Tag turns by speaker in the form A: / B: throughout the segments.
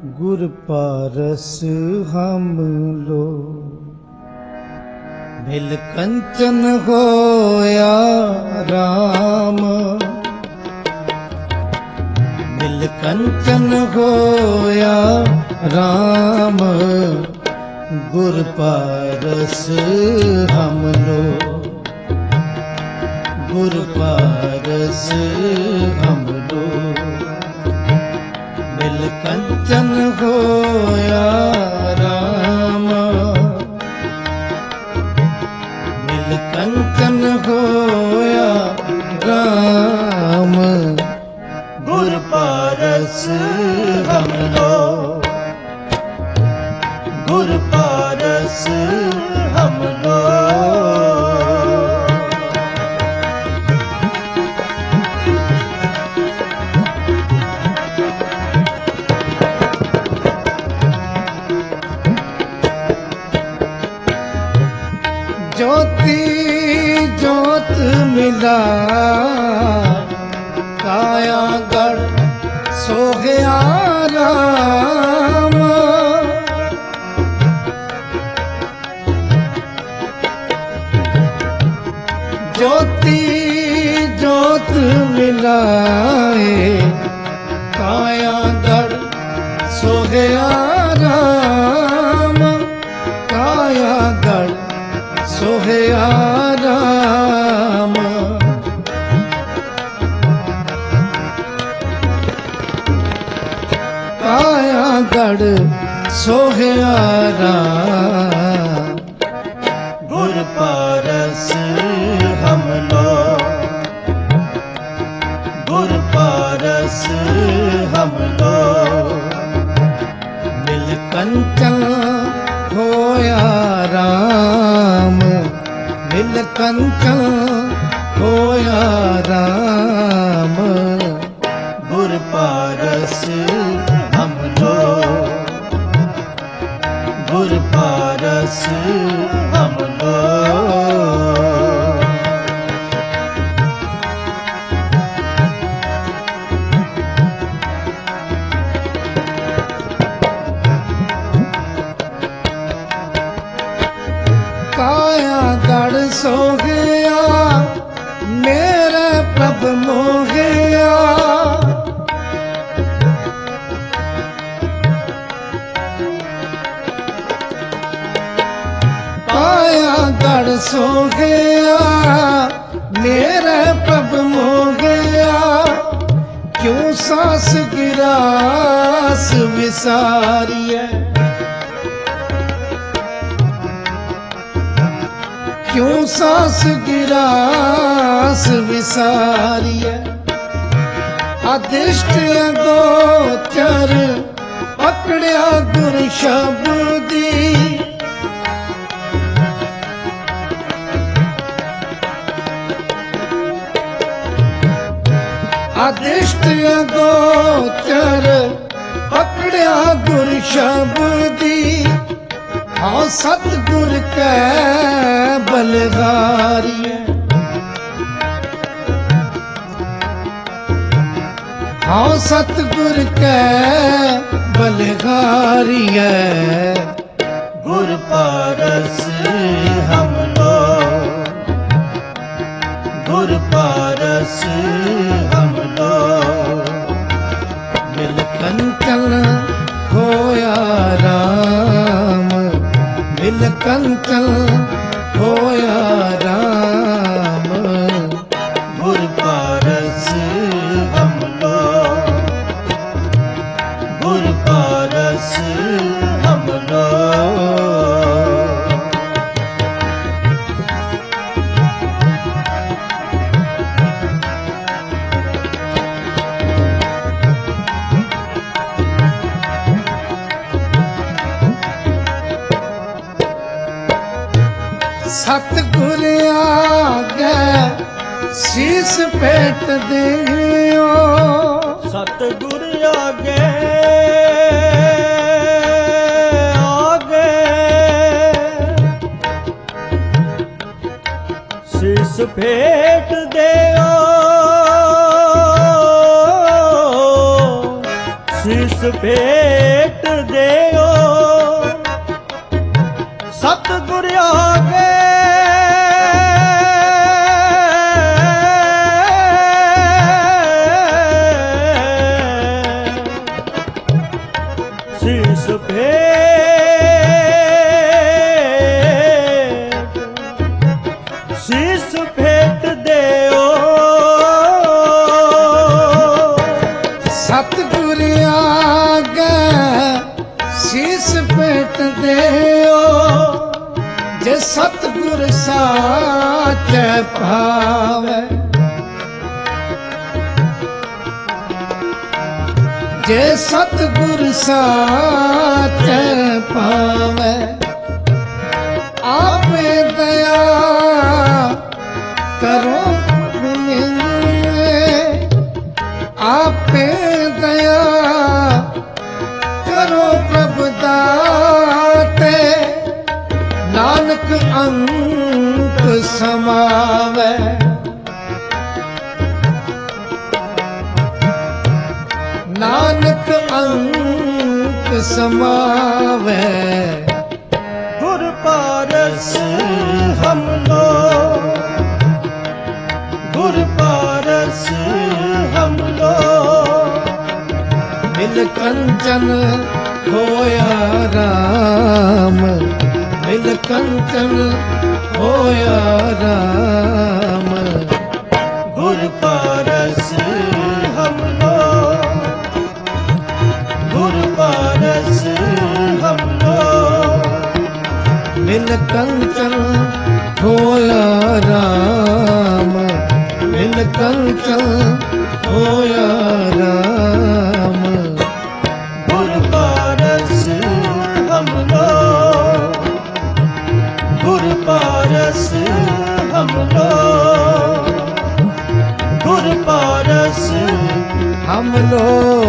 A: गुर पारस हम लो। मिल कंचन होया राम, मिल कंचन होया राम, गुर पारस हम लो। गुर पारस हम लो। मिल कंचन होया राम, मिल कंचन होया राम, गुर पारस हम लो। गुर पारस हम लो। ज्योति ज्योत मिला काया गढ़ सोहया राम। ज्योति ज्योत मिलाए काया गढ़ सोहया राम। काया गढ़ सोहया राम। काया गढ़ सोहया राम, गुर पारस हम लो। गुर पारस हम लो। मिल कंचन होया राम, मिल कंचन होया राम, गुर पारस हम लो। गुर पारस हम लो। काया गढ़ सो गया मेरे प्रभ मोहया। काया गढ़ सो गया मेरे प्रभ मोहया। क्यों सास गिरास विसारिए, क्यों सास गिरास विसारिए। अदिष्ट अगोचर पकड़िया गुर शब्दी। अदिष्ट अगोचर पकड़िया गुर शब्दी। हाँ सतगुर कै बलगारिए। हाँ सतगुर कै बलगारिए। गुर पारस हम लो। गुर पारस हम लो। मिल कंचन होया राम, मिल कंचन होया राम, गुर पारस हम लो। गुर पारस हम लो। सतगुर आगे शीस भेट दियो।
B: सतगुर आगे आगे शीस भेट दियो। शीस भेट ਦਿਓ ਸਤਿਗੁਰ ਆਗੇ ਸੀਸ ਭੇਟ ਸੀਸ ਭੇਟ ਦਿਓ
A: ਸਤਿਗੁਰ ਆਗੇ ਸੀਸ ਭੇਟ ਦਿਓ ਜੇ ਸਤਿਗੁਰ ਸਾਚੈ ਭਾਵੈ ਜੇ ਸਤਿਗੁਰ ਸਾਚੈ ਭਾਵੈ ਆਪੇ ਦਇਆ ਕਰੋ ਬਿਨਿੰਦੇ ਆਪੇ ਦਇਆ ਕਰੋ ਪ੍ਰਭ ਦਾਤੇ ਨਾਨਕ ਅੰਤ ਸਮਾਵੈ ਨਾਨਕ ਅੰਤ ਸਮਾਵੈ
B: ਗੁਰ ਪਾਰਸ ਹਮ ਲੋ ਗੁਰ ਪਾਰਸ ਹਮ ਲੋ
A: ਮਿਲ ਕੰਚਨ ਹੋਇਆ ਰਾਮ ਮਿਲ ਕੰਚਨ ਹੋਇਆ ਰਾਮ
B: ਗੁਰ ਪਾਰਸ ਹਮ ਲੋ ਗੁਰ ਪਾਰਸ ਹਮ ਲੋ
A: ਮਿਲ ਕੰਚਨ ਹੋਇਆ ਰਾਮ ਮਿਲ ਕੰਚਨ ਹੋਇਆ ਰਾਮ
B: ਗੁਰ ਪਾਰਸ ਹਮ ਲੋ ਗੁਰ ਪਾਰਸ ਹਮ ਲੋ ਗੁਰ ਪਾਰਸ
A: ਹਮ ਲੋ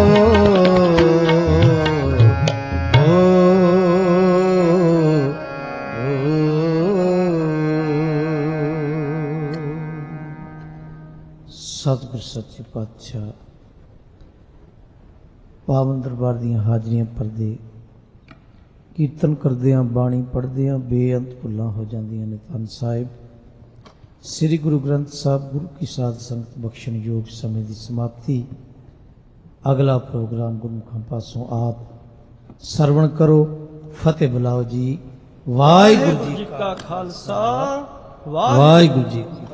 A: ਸਤਿਗੁਰ ਸੱਚੇ ਪਾਤਸ਼ਾਹ ਪਾਵਨ ਦਰਬਾਰ ਦੀਆਂ ਹਾਜ਼ਰੀਆਂ ਭਰਦੇ ਕੀਰਤਨ ਕਰਦਿਆਂ ਬਾਣੀ ਪੜ੍ਹਦਿਆਂ ਬੇਅੰਤ ਭੁੱਲਾਂ ਹੋ ਜਾਂਦੀਆਂ ਨੇ। ਧੰਨ ਸਾਹਿਬ ਸ੍ਰੀ ਗੁਰੂ ਗ੍ਰੰਥ ਸਾਹਿਬ ਗੁਰੂ ਕੀ ਸਾਧ ਸੰਗਤ ਬਖਸ਼ਣ ਯੋਗ ਸਮੇਂ ਦੀ ਸਮਾਪਤੀ। ਅਗਲਾ ਪ੍ਰੋਗਰਾਮ ਗੁਰਮੁਖਾਂ ਪਾਸੋਂ ਆਪ ਸਰਵਣ ਕਰੋ। ਫਤਿਹ ਬੁਲਾਓ ਜੀ। ਵਾਹਿਗੁਰੂ ਜੀ
B: ਕਾ ਖਾਲਸਾ
A: ਵਾਹਿਗੁਰੂ ਜੀ ਕੀ